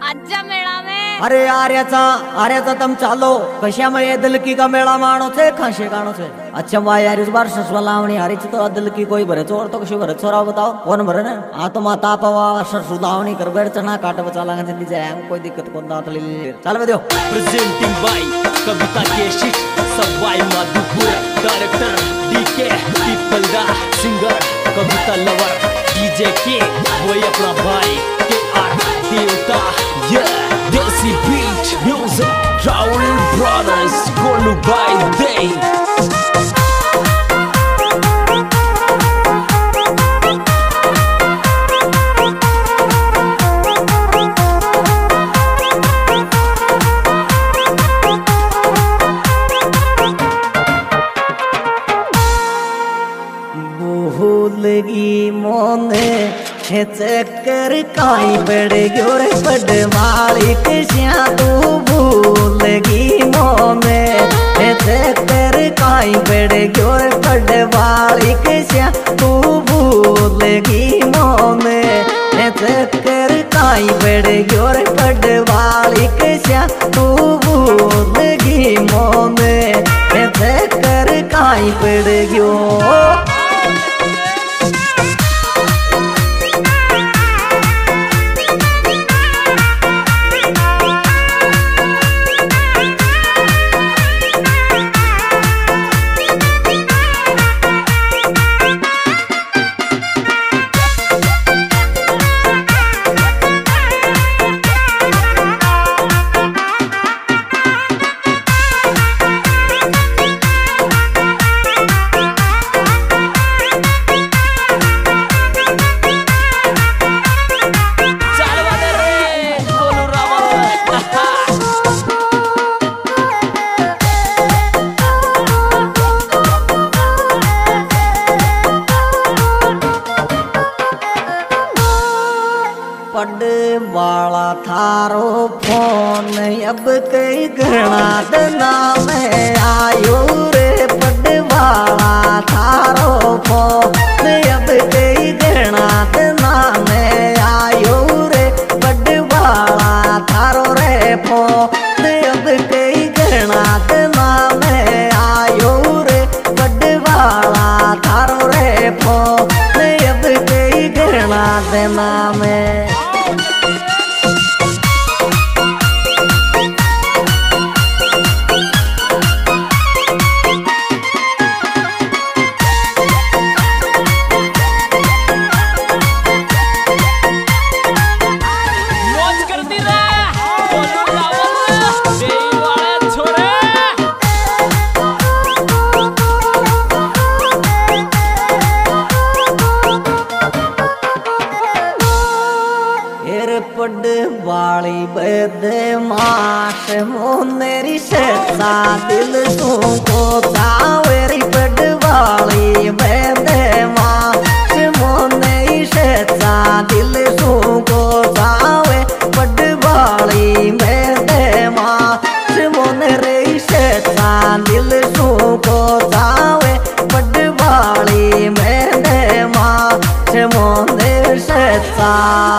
आजच्या मेळा में अरे आर्याचा तम चालो कशामुळे दिलकी का मेळा मानो छे खासे गानो छे। अच्छा वा यार इस बार ससवा लावणी हारी तो दिलकी कोई भरे चोर तो कशी भरे चोरा बताओ कौन भरे ना आ तो माता पवा सरसु लावणी कर बैठ चना काट बचा लांग जल्दी जाए कोई दिक्कत को दांत ले चल बे दो प्रेजेंटिंग बाय कविता केशी सवाई माधुपुर डायरेक्टर डीके पीपल दा सिंगर कविता लवर डीजे के वही अपना भाई के आर देवता desi beat music Travel Brothers Golu by Day भूलगी मोने हे चक्कर काई बड़े गोरे बड़े वाली किसिया तू भूलगी मोने हे चक्कर काई बड़े गोरे बड़े वाली किसिया तू भूलगी मोने हे चक्कर काई बड़े गोरे बड़े वाली किसिया तू भूलगी मोने हे चक्कर काई बड़े गयो पड़ वाला थारो फोन अब कई घना दना में आयो रे पड़ वाला थारो फोन अब कई घना दना में आयो रे पड़ वाला थारो रे फोन अब कई घना दना में आयो रे पड़ वाला थारो रे फोन अब कई घना दना में पड़ वाली बेदे माश मोनेरी सेसा दिल तुमको चावेरी पड़ वाली बेदे माश मोनेरी सेसा दिल तुमको चावे पड़ वाली बेदे माश मोनेरी सेसा दिल तुमको चावे पड़ वाली बेदे माश मोनेरी सेसा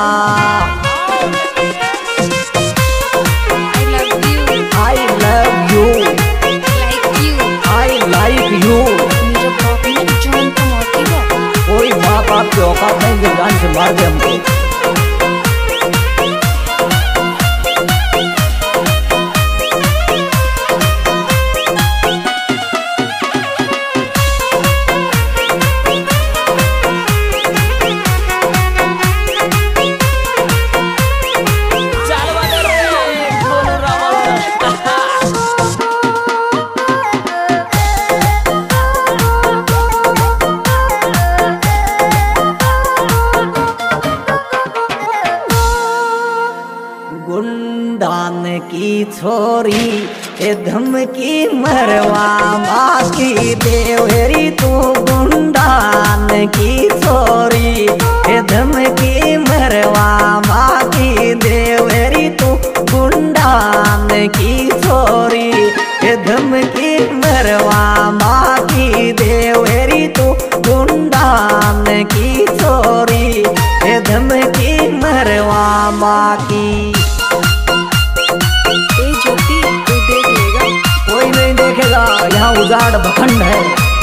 कोई बाप आपके औकात नहीं जो जान से मार दे हमको गुंडान की छोरी ए धमकी मरवा बाकी देवरी तू गुंडान की छोरी ए धमकी मरवा बाकी देवरी तू गुंडान की छोरी ए धमकी मरवा बाकी देवरी तू गुंडान की छोरी ए धमकी मरवा बाकी यहाँ उजाड़ भखंड है।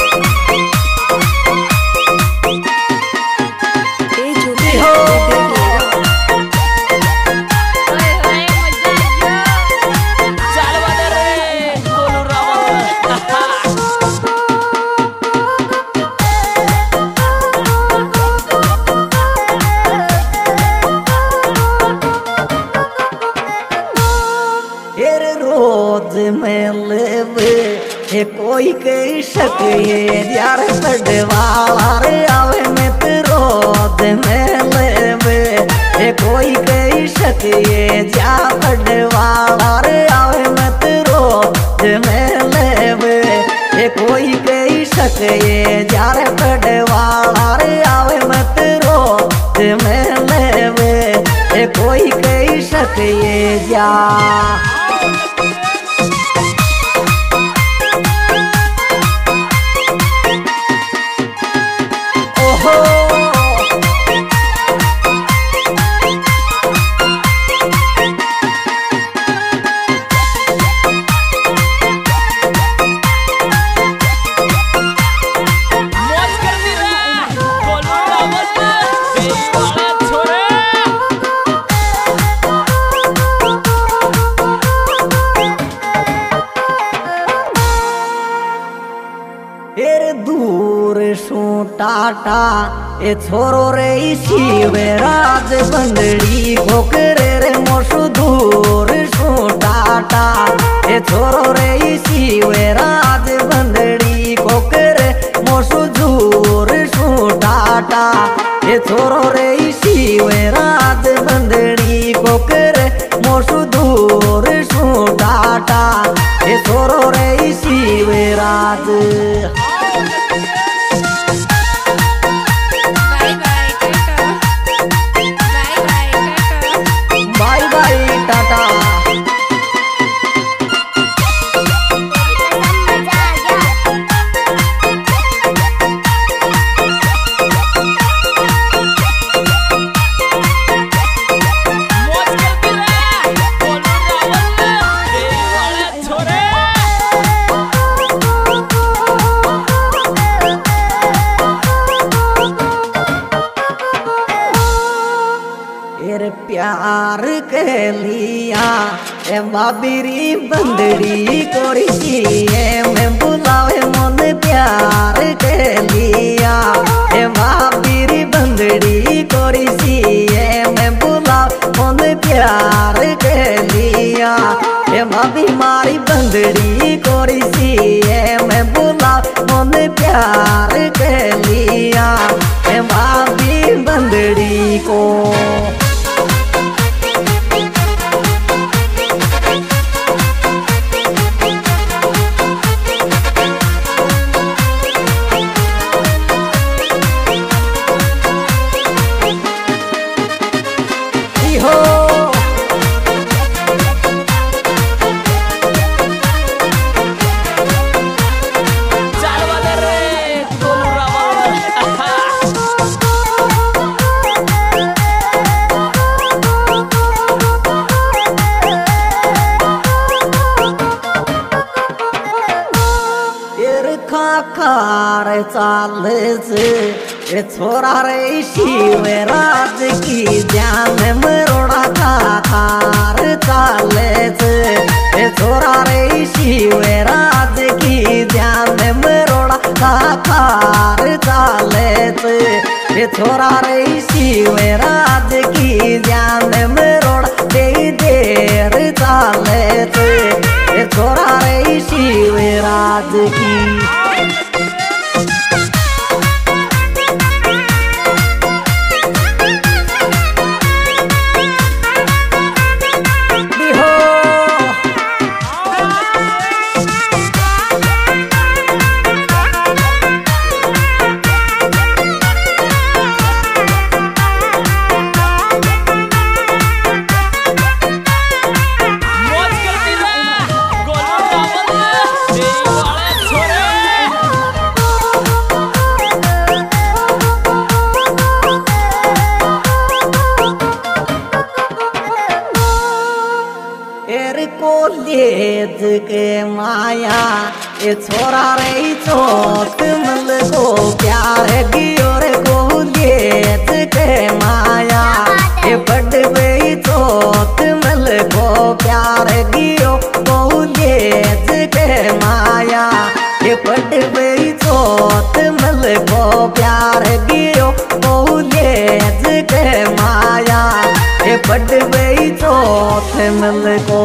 रोज में लेवे ये कोई के शक ये यार पडवाला रे आवे में ते रोज में लेवे ये कोई के शक ये जा पडवाला रे आवे में ते रोज में लेवे ये कोई के शक ये जा पडवाला रे आवे में ते रोज में लेवे ये कोई के शक ये जा दूर सू टाटा ए छोरो रे शिवे राज बंदड़ी खोकरे रे मोसु दूर सू टाटा ए छोरो रे शिवे राज बंदड़ी खोकरे मोसु दूर सू टाटा ए छोरो रे शिवे राज बंदड़ी खोकरे मोसु दूर सू टाटा ए छोरो रे शिवे राज प्यार के लिया ए बाबरी बंदड़ी कोरी में बुलावे मन प्यार के लिया ए बाबरी बंदड़ी कोरी में बुलावे मन प्यार के लिया ए बाबी मारी बंदड़ी कोरी में बुलावे मन प्यार के लिया ए बाबी बंदड़ी को खार चाले से ए छोरा रे शिवे राज की जान मरोड़ा खार चाले से ए छोरा रे शिवे राज की जान मरोड़ा खार चाले से ए छोरा रे शिवे राज की जान मरोड़ा दे देर चाले से ए छोरा रे शिवे राज की कॉलेज के माया ये छोरा रे चोत मल को प्यार गियो रे को लेत के माया ये बड़वे चोत मल को प्यार गियो को लेत के माया ये बड़वे चोत मल को प्यार गियो को लेत के माया ये बड़वे चोत मल को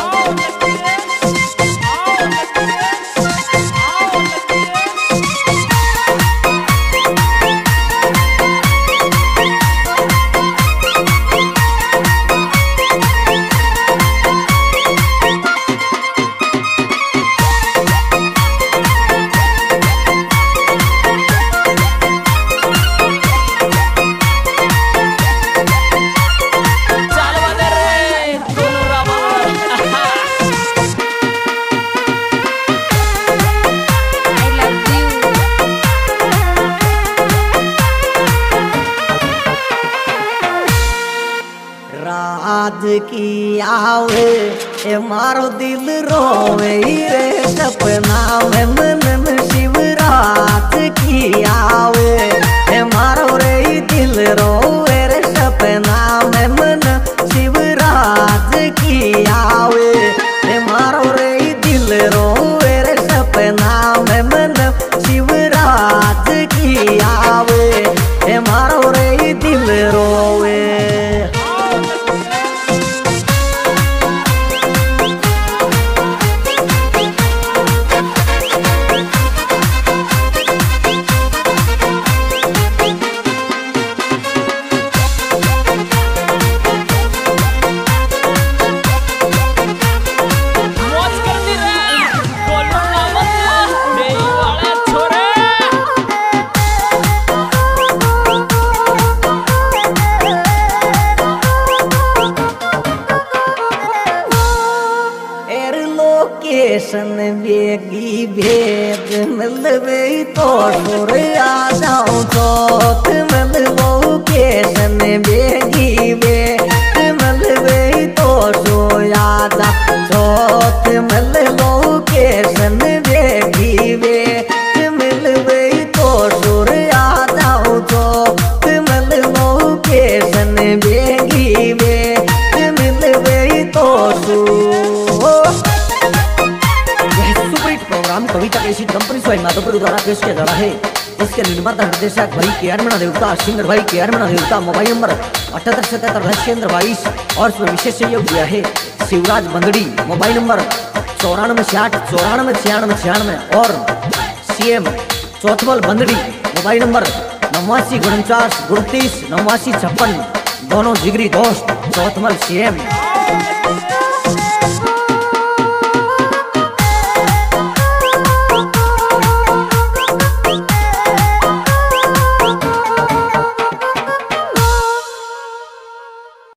राज की आवे ए मारो दिल रोवे रे सपना में मन शिवराज की आवे ए मारो रे दिल रोवे रे सपना में मन शिवराज की आवे ए मारो रे दिल रोवे रे सपना में मन शिवराज की आवे ए मारो रे दिल रोवे लोकेशन बेगी भेद मिलवे तो सुर आ जाऊं चौथ मिल लोकेशन बेगी भेद मिलवे तो सोया जा चौथ मिल लोकेशन बेगी भेद मिलवे तो सुर आ जाऊं चौथ मिल लोकेशन बेगी भेद मिलवे तो प्रोग्राम कविता केसी कंपनी स्वयं माधोपुर द्वारा पेश किया जा रहा है। इसके निर्माता निर्देशक भाई के आर मीणा देवता, सिंगर भाई के आर मीणा देवता। मोबाइल नंबर 7877 और इसमें विशेष सहयोग दिया है शिवराज बंदड़ी। मोबाइल नंबर 9468 और CM चौथमल बंदड़ी। मोबाइल नंबर 8949 29 8956 दोनों जिगरी दोस्त चौथमल CM।